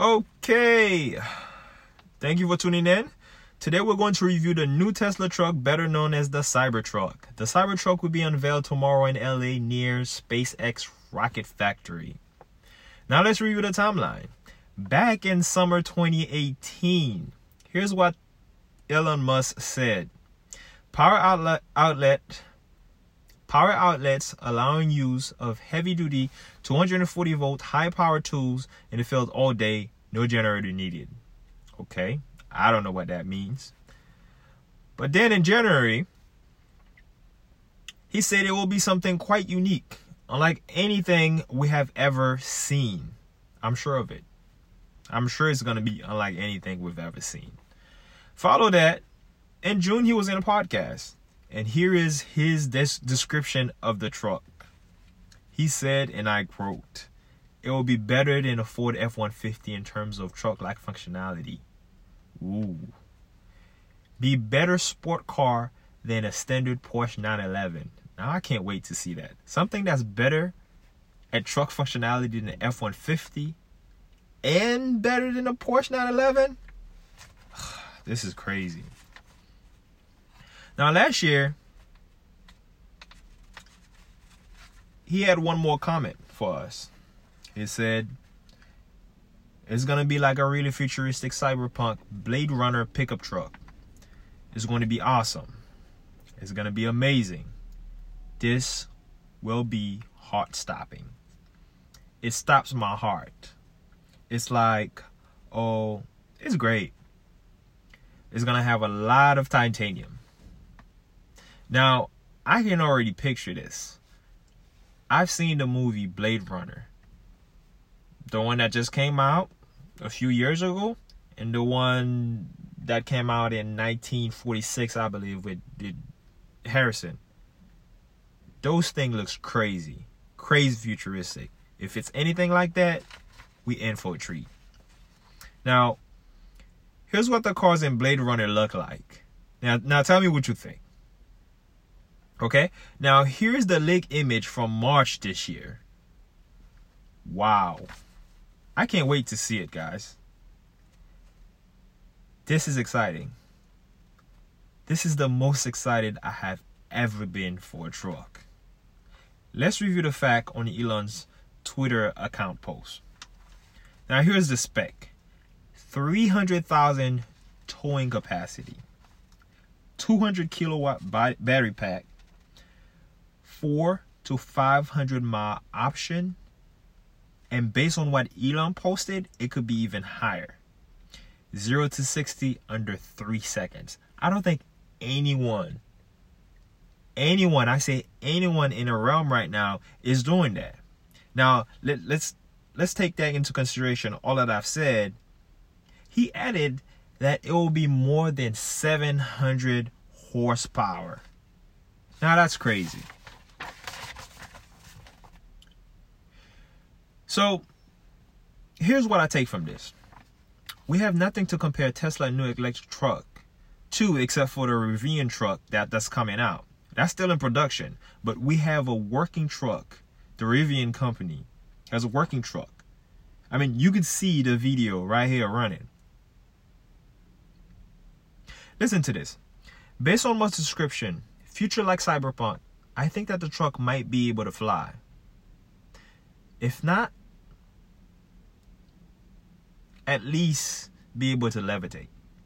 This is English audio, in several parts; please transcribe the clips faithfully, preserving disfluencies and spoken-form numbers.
Okay, thank you for tuning in. Today we're going to review the new Tesla truck, better known as the Cybertruck. The Cybertruck will be unveiled tomorrow in L A near SpaceX Rocket Factory. Now let's review the timeline. Back in summer twenty eighteen, here's what Elon Musk said. Power outlet outlet Power outlets allowing use of heavy-duty two hundred forty volt high-power tools in the field all day, no generator needed. Okay, I don't know what that means. But then in January, he said it will be something quite unique, unlike anything we have ever seen. I'm sure of it. I'm sure it's going to be unlike anything we've ever seen. Follow that. In June, he was in a podcast. And here is his des- description of the truck. He said, and I quote, "It will be better than a Ford F one fifty in terms of truck-like functionality. Ooh. Be better sport car than a standard Porsche nine eleven. Now, I can't wait to see that. Something that's better at truck functionality than an F one fifty and better than a Porsche nine eleven? This is crazy. Now, last year, he had one more comment for us. He said, it's going to be like a really futuristic cyberpunk Blade Runner pickup truck. It's going to be awesome. It's going to be amazing. This will be heart-stopping. It stops my heart. It's like, oh, it's great. It's going to have a lot of titanium. Now, I can already picture this. I've seen the movie Blade Runner. The one that just came out a few years ago. And the one that came out in nineteen forty-six, I believe, with, with Harrison. Those things looks crazy. Crazy futuristic. If it's anything like that, we in for a treat. Now, here's what the cars in Blade Runner look like. Now, now tell me what you think. Okay, now here's the leak image from March this year. Wow. I can't wait to see it, guys. This is exciting. This is the most excited I have ever been for a truck. Let's review the fact on Elon's Twitter account post. Now here's the spec. three hundred thousand towing capacity. two hundred kilowatt battery pack. four to five hundred mile option, and based on what Elon posted, it could be even higher. zero to sixty under three seconds. I don't think anyone, anyone, I say anyone in a realm right now is doing that. Now, let, let's let's take that into consideration, all that I've said. He added that it will be more than seven hundred horsepower. Now, that's crazy. So, here's what I take from this. We have nothing to compare Tesla new electric truck to except for the Rivian truck that, that's coming out. That's still in production. But we have a working truck. The Rivian company has a working truck. I mean, you can see the video right here running. Listen to this. Based on Musk's description, future like cyberpunk, I think that the truck might be able to fly. If not, at least be able to levitate.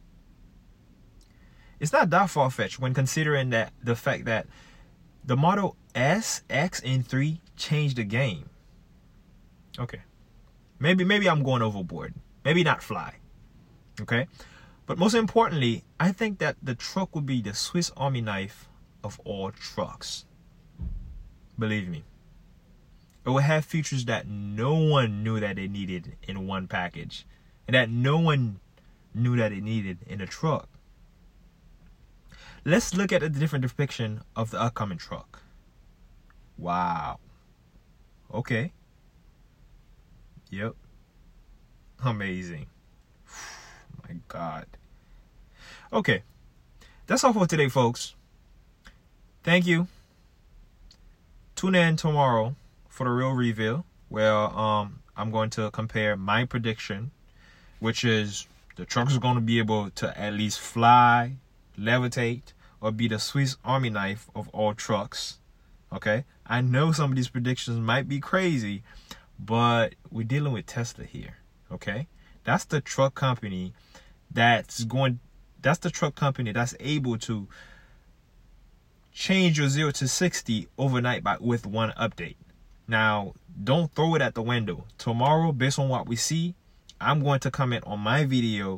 It's not that far-fetched when considering that the fact that the Model S, X, and three changed the game. Okay. Maybe maybe I'm going overboard. Maybe not fly. Okay? But most importantly, I think that the truck would be the Swiss Army knife of all trucks. Believe me. It will have features that no one knew that they needed in one package. And that no one knew that it needed in a truck. Let's look at a different depiction of the upcoming truck. Wow. Okay. Yep. Amazing. My God. Okay. That's all for today, folks. Thank you. Tune in tomorrow for the real reveal, where um I'm going to compare my prediction which is the truck is going to be able to at least fly, levitate, or be the Swiss Army knife of all trucks. Okay, I know some of these predictions might be crazy, but we're dealing with Tesla here. Okay, that's the truck company that's going. That's the truck company that's able to change your zero to sixty overnight by with one update. Now, don't throw it at the window. Tomorrow, based on what we see, I'm going to comment on my video,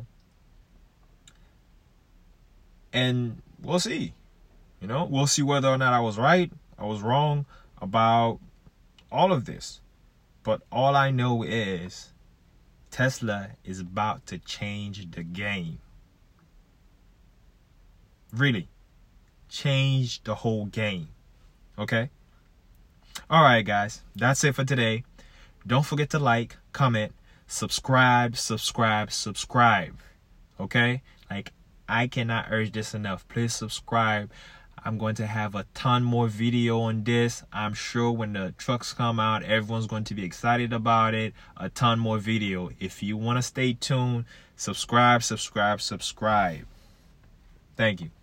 and we'll see. You know, we'll see whether or not I was right, I was wrong about all of this. But all I know is Tesla is about to change the game. Really. Change the whole game. Okay? Alright, guys. That's it for today. Don't forget to like, comment, subscribe, subscribe, subscribe. Okay? Like, I cannot urge this enough. Please subscribe. I'm going to have a ton more video on this. I'm sure when the trucks come out, everyone's going to be excited about it. A ton more video. If you want to stay tuned, subscribe, subscribe, subscribe. Thank you.